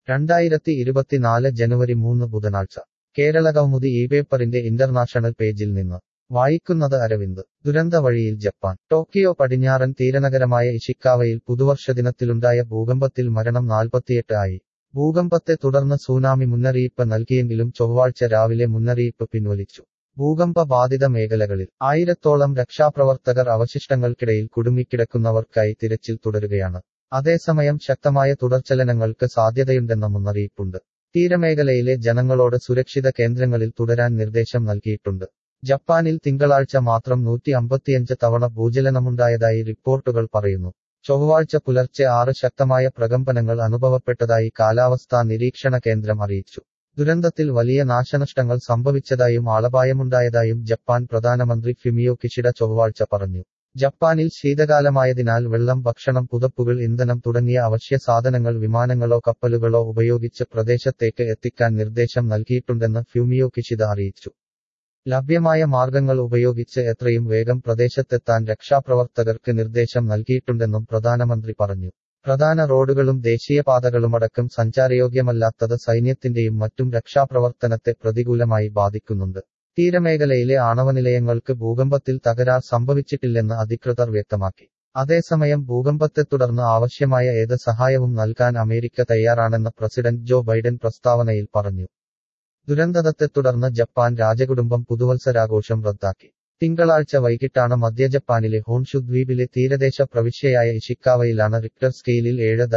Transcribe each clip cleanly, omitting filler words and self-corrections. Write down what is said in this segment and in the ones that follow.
2024 ജനുവരി 3 ബുധനാഴ്ച കേരളകൗമുദി ഈ പേപ്പറിന്റെ ഇന്റർനാഷണൽ പേജിൽ നിന്ന് വായിക്കുന്നത് അരവിന്ദ്. ദുരന്ത വഴിയിൽ ജപ്പാൻ. ടോക്കിയോ പടിഞ്ഞാറൻ തീരനഗരമായ ഇഷിക്കാവയിൽ പുതുവർഷദിനത്തിലുണ്ടായ ഭൂകമ്പത്തിൽ മരണം 48 ആയി. ഭൂകമ്പത്തെ തുടർന്ന് സുനാമി മുന്നറിയിപ്പ് നൽകിയെങ്കിലും ചൊവ്വാഴ്ച രാവിലെ മുന്നറിയിപ്പ് പിൻവലിച്ചു. ഭൂകമ്പ ബാധിത മേഖലകളിൽ 1000-ഓളം രക്ഷാപ്രവർത്തകർ അവശിഷ്ടങ്ങൾക്കിടയിൽ കുടുങ്ങിക്കിടക്കുന്നവർക്കായി തിരച്ചിൽ തുടരുകയാണ്. അതേസമയം ശക്തമായ തുടർചലനങ്ങൾക്ക് സാധ്യതയുണ്ടെന്ന മുന്നറിയിപ്പുണ്ട്. തീരമേഖലയിലെ ജനങ്ങളോട് സുരക്ഷിത കേന്ദ്രങ്ങളിൽ തുടരാൻ നിർദ്ദേശം നൽകിയിട്ടുണ്ട്. ജപ്പാനിൽ തിങ്കളാഴ്ച മാത്രം 155 തവണ ഭൂചലനമുണ്ടായതായി റിപ്പോർട്ടുകൾ പറയുന്നു. ചൊവ്വാഴ്ച പുലർച്ചെ 6 ശക്തമായ പ്രകമ്പനങ്ങൾ അനുഭവപ്പെട്ടതായി കാലാവസ്ഥാ നിരീക്ഷണ കേന്ദ്രം അറിയിച്ചു. ദുരന്തത്തിൽ വലിയ നാശനഷ്ടങ്ങൾ സംഭവിച്ചതായും ആളപായമുണ്ടായതായും ജപ്പാൻ പ്രധാനമന്ത്രി ഫുമിയോ കിഷിഡ ചൊവ്വാഴ്ച പറഞ്ഞു. ജപ്പാനിൽ ശീതകാലമായതിനാൽ വെള്ളം, ഭക്ഷണം, പുതപ്പുകൾ, ഇന്ധനം തുടങ്ങിയ അവശ്യ സാധനങ്ങൾ വിമാനങ്ങളോ കപ്പലുകളോ ഉപയോഗിച്ച് പ്രദേശത്തേക്ക് എത്തിക്കാൻ നിർദ്ദേശം നൽകിയിട്ടുണ്ടെന്ന് ഫുമിയോ കിഷിഡ അറിയിച്ചു. ലഭ്യമായ മാർഗങ്ങൾ ഉപയോഗിച്ച് എത്രയും വേഗം പ്രദേശത്തെത്താൻ രക്ഷാപ്രവർത്തകർക്ക് നിർദ്ദേശം നൽകിയിട്ടുണ്ടെന്നും പ്രധാനമന്ത്രി പറഞ്ഞു. പ്രധാന റോഡുകളും ദേശീയപാതകളുമടക്കം സഞ്ചാരയോഗ്യമല്ലാത്തത് സൈന്യത്തിന്റെയും മറ്റും രക്ഷാപ്രവർത്തനത്തെ പ്രതികൂലമായി ബാധിക്കുന്നുണ്ട്. തീരമേഖലയിലെ ആണവനിലയങ്ങൾക്ക് ഭൂകമ്പത്തിൽ തകരാർ സംഭവിച്ചിട്ടില്ലെന്ന് അധികൃതർ വ്യക്തമാക്കി. അതേസമയം ഭൂകമ്പത്തെ തുടർന്ന് ആവശ്യമായ ഏത് സഹായവും നൽകാൻ അമേരിക്ക തയ്യാറാണെന്ന് പ്രസിഡന്റ് ജോ ബൈഡൻ പ്രസ്താവനയിൽ പറഞ്ഞു. ദുരന്തത്തെ തുടർന്ന് ജപ്പാൻ രാജകുടുംബം പുതുവത്സരാഘോഷം റദ്ദാക്കി. തിങ്കളാഴ്ച വൈകിട്ടാണ് മധ്യ ജപ്പാനിലെ ഹോൺഷു ദ്വീപിലെ തീരദേശ പ്രവിശ്യയായ ഇഷിക്കാവയിലാണ് റിക്ടർ സ്കെയിലിൽ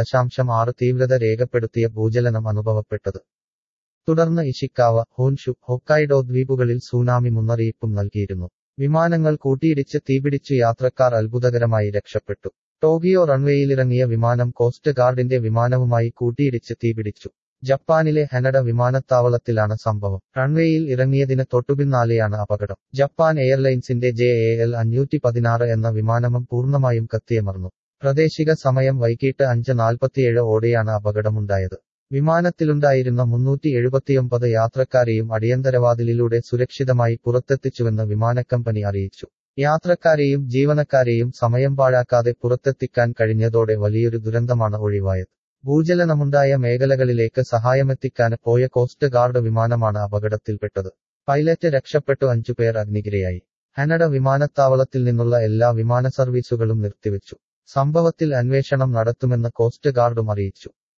7.6 തീവ്രത രേഖപ്പെടുത്തിയ ഭൂചലനം അനുഭവപ്പെട്ടത്. തുടർന്ന് ഇഷിക്കാവ, ഹോൺഷു, ഹൊക്കൈഡോ ദ്വീപുകളിൽ സുനാമി മുന്നറിയിപ്പും നൽകിയിരുന്നു. വിമാനങ്ങൾ കൂട്ടിയിടിച്ച് തീപിടിച്ചു. യാത്രക്കാർ അത്ഭുതകരമായി രക്ഷപ്പെട്ടു. ടോക്കിയോ റൺവേയിലിറങ്ങിയ വിമാനം കോസ്റ്റ് ഗാർഡിന്റെ വിമാനവുമായി കൂട്ടിയിടിച്ച് തീപിടിച്ചു. ജപ്പാനിലെ ഹനഡ വിമാനത്താവളത്തിലാണ് സംഭവം. റൺവേയിൽ ഇറങ്ങിയതിന് തൊട്ടുപിന്നാലെയാണ് അപകടം. ജപ്പാൻ എയർലൈൻസിന്റെ JAL 516 എന്ന വിമാനവും പൂർണ്ണമായും കത്തിയമർന്നു. പ്രാദേശിക സമയം വൈകിട്ട് 5:47 ഓടെയാണ് അപകടമുണ്ടായത്. വിമാനത്തിലുണ്ടായിരുന്ന 379 യാത്രക്കാരെയും അടിയന്തരവാതിലിലൂടെ സുരക്ഷിതമായി പുറത്തെത്തിച്ചുവെന്ന് വിമാനക്കമ്പനി അറിയിച്ചു. യാത്രക്കാരെയും ജീവനക്കാരെയും സമയം പാഴാക്കാതെ പുറത്തെത്തിക്കാൻ കഴിഞ്ഞതോടെ വലിയൊരു ദുരന്തമാണ് ഒഴിവായത്. ഭൂചലനമുണ്ടായ മേഖലകളിലേക്ക് സഹായമെത്തിക്കാൻ പോയ കോസ്റ്റ് ഗാർഡ് വിമാനമാണ് അപകടത്തിൽപ്പെട്ടത്. പൈലറ്റ് രക്ഷപ്പെട്ടു. 5 പേർ അഗ്നിക്കിരയായി. ഹനഡ വിമാനത്താവളത്തിൽ നിന്നുള്ള എല്ലാ വിമാന സർവീസുകളും നിർത്തിവെച്ചു. സംഭവത്തിൽ അന്വേഷണം നടത്തുമെന്ന് കോസ്റ്റ് ഗാർഡും അറിയിച്ചു.